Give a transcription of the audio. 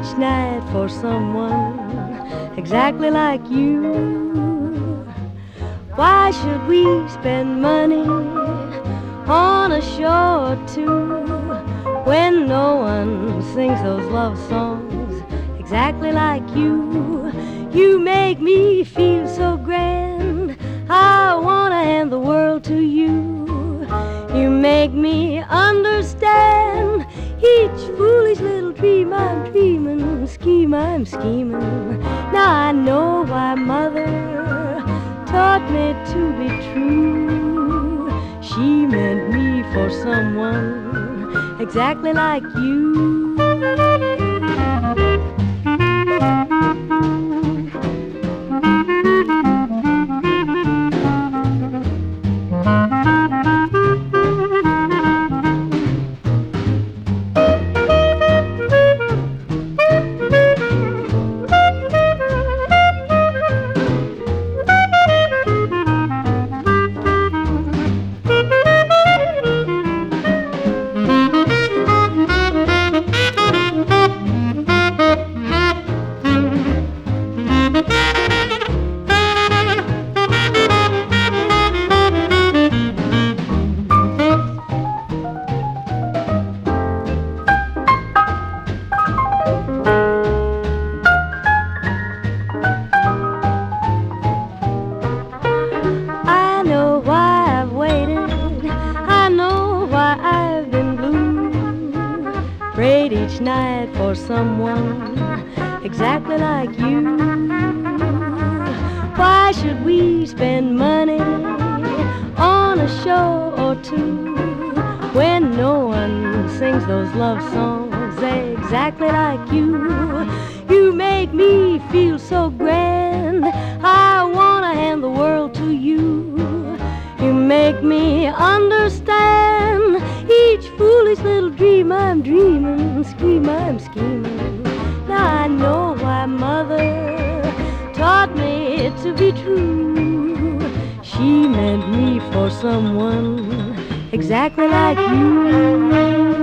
each night for someone exactly like you. Why should we spend money on a show or two when no one sings those love songs exactly like you? You make me feel so grand, I wanna hand the world to you. You make me understand each foolish little dream I'm dreaming, scheme I'm scheming. Now I know why Mother taught me to be true. She meant me for someone exactly like you. I know why I've waited, I know why I've been blue. Prayed each night for someone exactly like you. Why should we spend money on a show or two when no one sings those love songs exactly like you? You make me feel so grand, I wanna hand the world to you. You make me understand each foolish little dream I'm dreaming, scheme I'm scheming. Now I know why Mother taught me to be true. She meant me for someone exactly like you.